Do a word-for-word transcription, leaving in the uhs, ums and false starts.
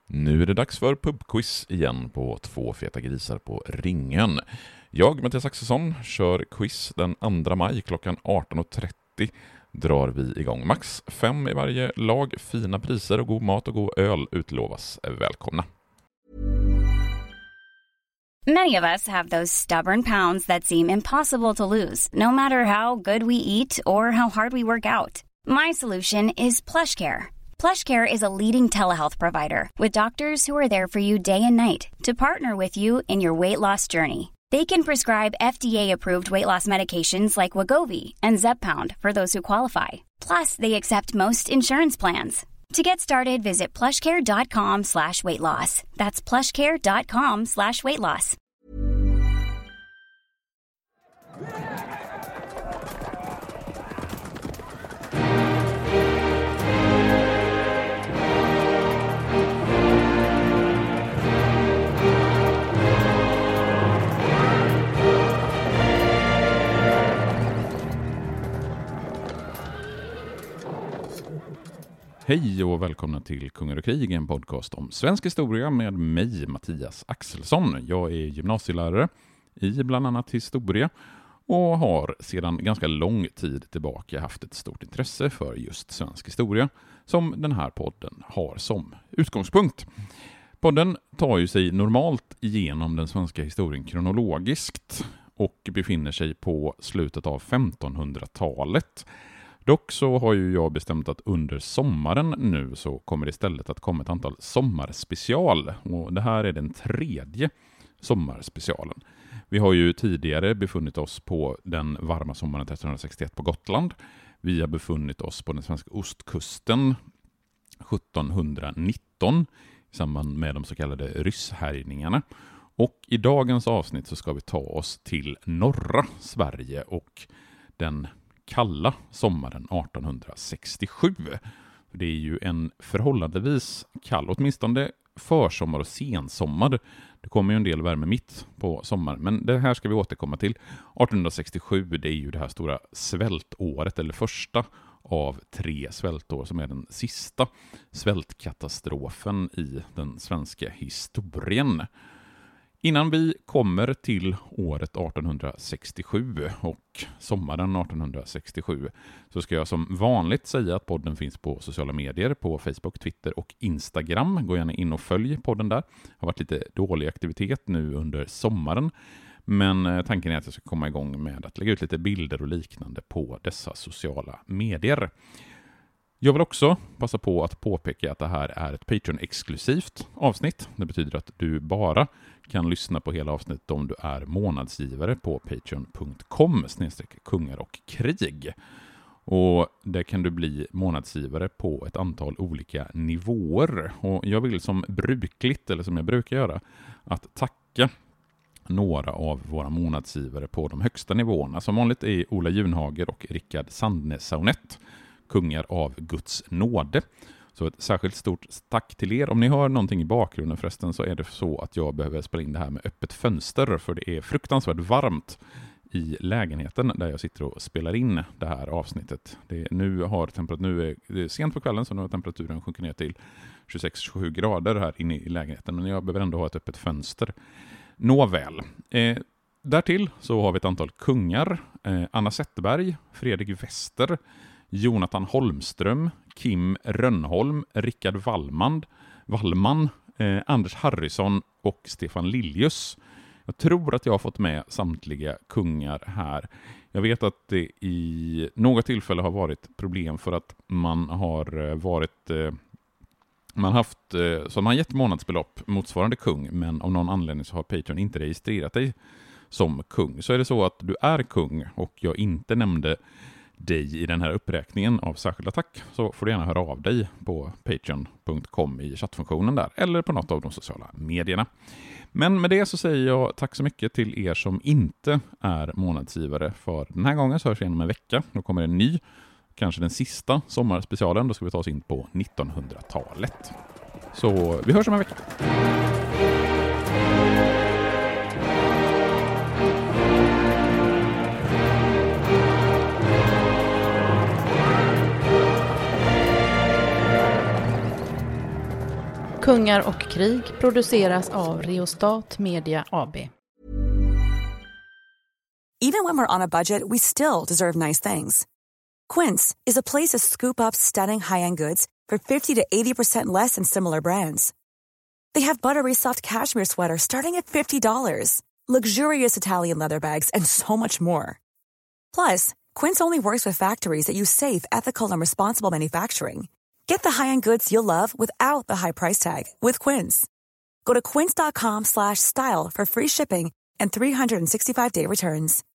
Nu är det dags för pubquiz igen på Två feta grisar på ringen. Jag, Mattias Axelsson, kör quiz den andra maj klockan arton och trettio. Drar vi igång. Max fem i varje lag, fina priser och god mat och god öl utlovas. Välkomna! Many of us have those stubborn pounds that seem impossible to lose, no matter how good we eat or how hard we work out. My solution is PlushCare. PlushCare is a leading telehealth provider with doctors who are there for you day and night to partner with you in your weight loss journey. They can prescribe F D A-approved weight loss medications like Wegovy and Zepbound for those who qualify. Plus, they accept most insurance plans. To get started, visit plushcare.com slash weight loss. That's plushcare.com slash weight loss. Hej och välkomna till Kungar och krig, en podcast om svensk historia med mig, Mattias Axelsson. Jag är gymnasielärare i bland annat historia och har sedan ganska lång tid tillbaka haft ett stort intresse för just svensk historia som den här podden har som utgångspunkt. Podden tar ju sig normalt igenom den svenska historien kronologiskt och befinner sig på slutet av femtonhundratalet. Dock så har ju jag bestämt att under sommaren nu så kommer det istället att komma ett antal sommarspecial. Och det här är den tredje sommarspecialen. Vi har ju tidigare befunnit oss på den varma sommaren trettonhundrasextioett på Gotland. Vi har befunnit oss på den svenska ostkusten sjuttonhundranitton i samband med de så kallade rysshärjningarna. Och i dagens avsnitt så ska vi ta oss till norra Sverige och den kalla sommaren artonhundrasextiosju. Det är ju en förhållandevis kall, åtminstone försommar och sensommar. Det kommer ju en del värme mitt på sommaren, men det här ska vi återkomma till. artonhundrasextiosju, det är ju det här stora svältåret, eller första av tre svältår som är den sista svältkatastrofen i den svenska historien. Innan vi kommer till året artonhundrasextiosju och sommaren artonhundrasextiosju så ska jag som vanligt säga att podden finns på sociala medier, på Facebook, Twitter och Instagram. Gå gärna in och följ podden där. Det har varit lite dålig aktivitet nu under sommaren, men tanken är att jag ska komma igång med att lägga ut lite bilder och liknande på dessa sociala medier. Jag vill också passa på att påpeka att det här är ett Patreon-exklusivt avsnitt. Det betyder att du bara kan lyssna på hela avsnittet om du är månadsgivare på patreon.com snedstreck kungar och krig. Och där kan du bli månadsgivare på ett antal olika nivåer. Och jag vill som brukligt, eller som jag brukar göra, att tacka några av våra månadsgivare på de högsta nivåerna. Som vanligt är Ola Junhager och Rickard Sandnes-Saunet kungar av Guds nåde. Så ett särskilt stort tack till er. Om ni hör någonting i bakgrunden förresten så är det så att jag behöver spela in det här med öppet fönster, för det är fruktansvärt varmt i lägenheten där jag sitter och spelar in det här avsnittet. Det är, nu har temperat, nu är det är sent på kvällen så nu har temperaturen sjunkit ner till tjugosex till tjugosju grader här inne i lägenheten, men jag behöver ändå ha ett öppet fönster. Nåväl. Eh, därtill så har vi ett antal kungar. Eh, Anna Zetterberg, Fredrik Wester, Jonathan Holmström, Kim Rönnholm, Rickard Wallman, Wallman eh, Anders Harrison och Stefan Liljus. Jag tror att jag har fått med samtliga kungar här. Jag vet att det i något tillfälle har varit problem för att man har varit eh, man haft eh, så man har gett månadsbelopp motsvarande kung, men av någon anledning så har Patreon inte registrerat dig som kung. Så är det så att du är kung och jag inte nämnde dig i den här uppräkningen av särskilda tack, så får du gärna höra av dig på patreon punkt com i chattfunktionen där eller på något av de sociala medierna. Men med det så säger jag tack så mycket till er som inte är månadsgivare, för den här gången så hörs vi igen om en vecka. Då kommer en ny, kanske den sista sommarspecialen. Då ska vi ta oss in på nittonhundratalet. Så vi hörs om en vecka. Kungar och krig produceras av Reostat Media A B. Even when we're on a budget, we still deserve nice things. Quince is a place to scoop up stunning high-end goods for fifty to eighty percent less than similar brands. They have buttery soft cashmere sweaters starting at fifty dollars, luxurious Italian leather bags, and so much more. Plus, Quince only works with factories that use safe, ethical, and responsible manufacturing. Get the high-end goods you'll love without the high price tag with Quince. Go to quince dot com slash style for free shipping and three hundred sixty-five day returns.